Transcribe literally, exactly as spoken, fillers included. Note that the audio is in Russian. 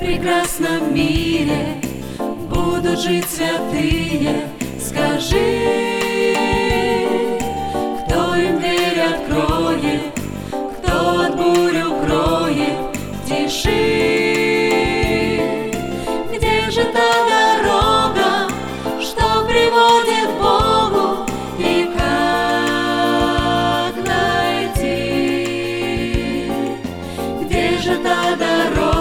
прекрасном мире будут жить святые. Скажи, кто им дверь откроет, кто от бурь укроет в тиши? Где же та дорога, что приводит к Богу, и как найти? Где же та дорога?